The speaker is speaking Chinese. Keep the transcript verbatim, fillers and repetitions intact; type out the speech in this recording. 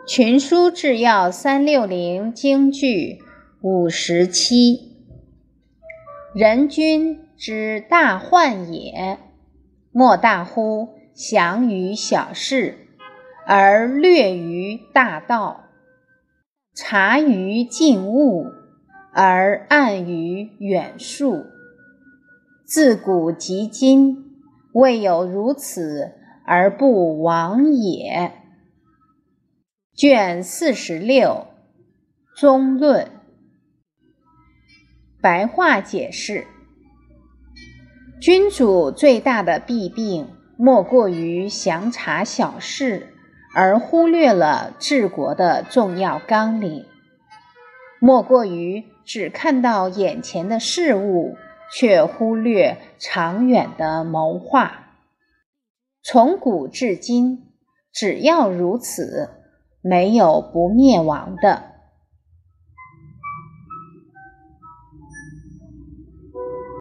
群书治要三六零京剧五十七。人君之大患也，莫大乎详于小事，而略于大道；察于近物，而暗于远术。自古及今，未有如此而不亡也。卷四十六，中论。白话解释：君主最大的弊病，莫过于详察小事，而忽略了治国的重要纲领；莫过于只看到眼前的事物，却忽略长远的谋划。从古至今，只要如此，没有不灭亡的。